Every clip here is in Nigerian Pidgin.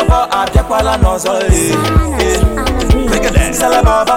Baba, Adequala Nozoli. Sala Baba,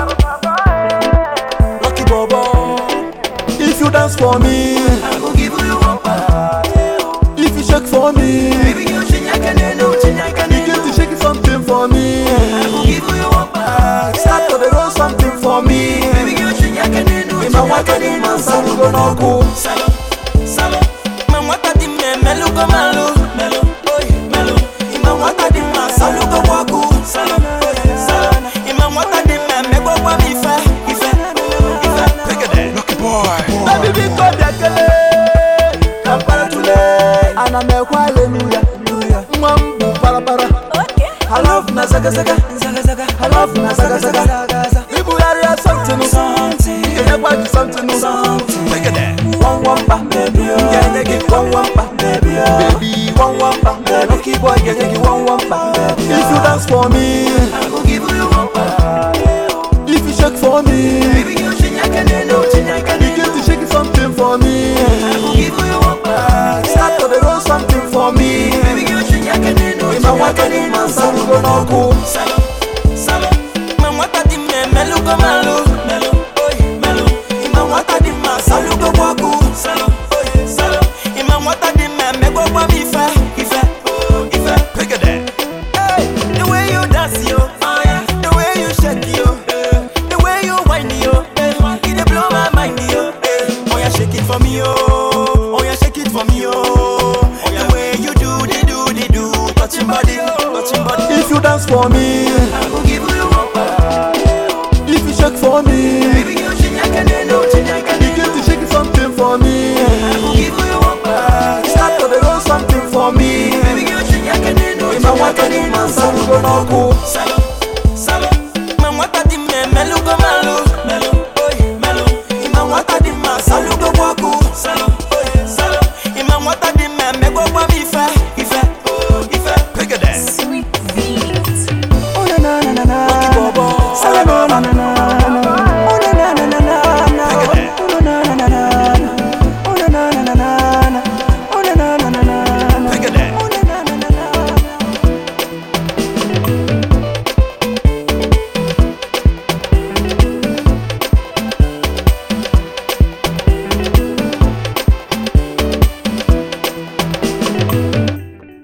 Lucky Bobo. If you dance for me, I will give you one part. if you shake for me, Baby girl, you get to shake something for me. I will give you one part. Start to roll something for me. Baby girl, In my water, in my son, go no go. Salo, salo, mamata di me meluko malu, melu, oy, melu. Imamata di ma saluko waku, salo, salo. Imamata di me mego wa ife, ife, ife. Take it, lucky boy. Baby, we go dekele, kampara tule, ana me kwa hallelujah, mwambu para para. I love na zaga zaga, I love na zaga zaga. Ibu area something, something. Take it, one pa, baby. Yeah, they give one pa, baby. Baby, one pa, lucky boy, yeah, they give one pa. If you dance for me, I will give you one part. if you shake for me, Baby girl, you get to shake something for me. I will give you one part. Start to roll something for me. Baby girl, In my water, in my son, go no go. salo, salo. Mamata di me meluko malu, melu, oy, melu. Imamata di ma saluko waku, salo, oy, salo. Imamata di me mego wa ife, ife, ife. Take it. Hey, the way you dance, yo, the way you shake, yo, the way you whine, yo, it dey blow my mind, yo. Oh yeah, shake it for me, yo. Oh yeah, shake it for me, yo. The way you do, touching body, touching body. If you dance for me,